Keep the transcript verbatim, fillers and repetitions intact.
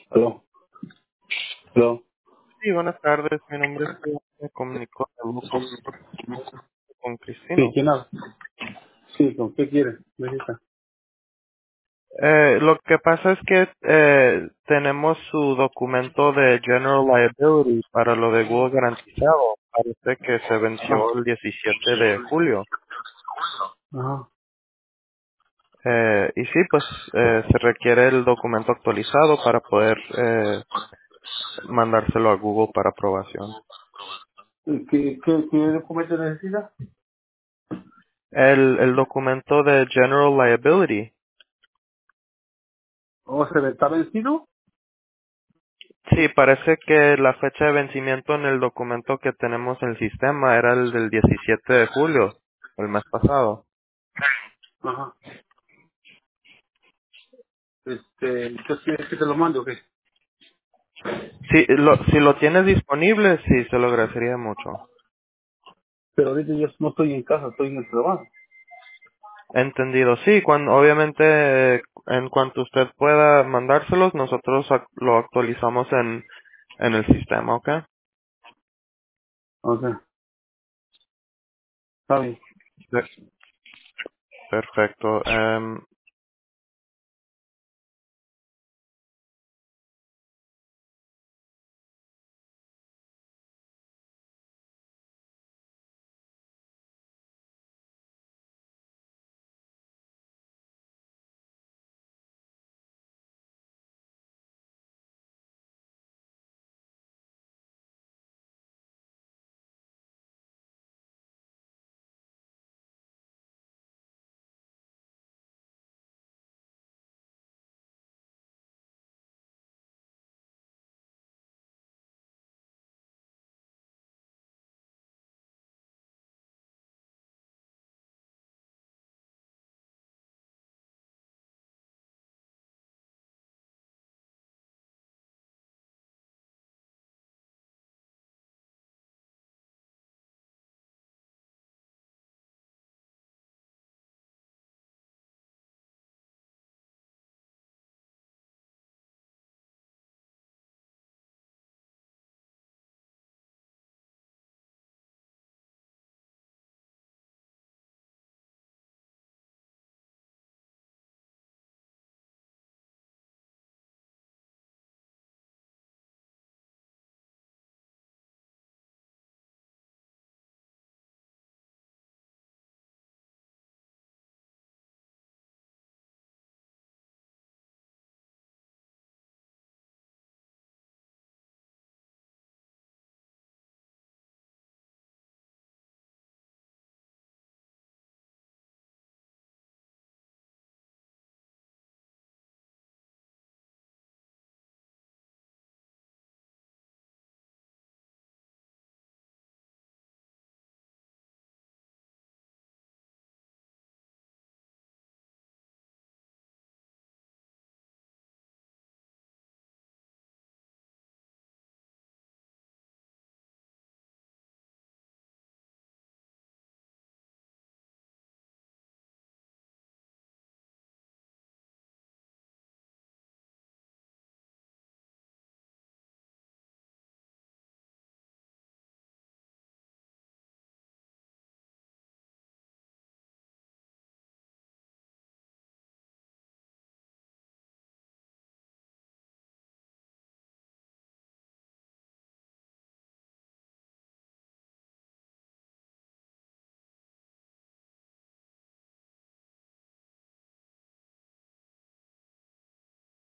Aló, aló. Sí, buenas tardes. Mi nombre es Juan. Me comunico de grupo con Sí, Cristino. ¿quién habla? Sí, ¿con qué quiere? Necesita. Eh, lo que pasa es que eh, tenemos su documento de General Liability para lo de Google garantizado. Parece que se Ah, venció el diecisiete de julio. ajá. Eh, y sí, pues eh, se requiere el documento actualizado para poder eh, mandárselo a Google para aprobación. ¿Y ¿Qué, qué, qué documento necesita? El, el documento de General Liability. ¿O se ve- está vencido? Sí, parece que la fecha de vencimiento en el documento que tenemos en el sistema era el del diecisiete de julio, el mes pasado. Ajá. Este, entonces quieres que te lo mande o qué? Sí, lo, si lo tienes disponible, sí, se lo agradecería mucho. Pero ahorita yo no estoy en casa, estoy en el trabajo. Entendido, sí, cuando, obviamente eh, en cuanto usted pueda mandárselos, nosotros ac- lo actualizamos en, en el sistema, ¿ok? O sea, está bien. Pe- Perfecto. Em,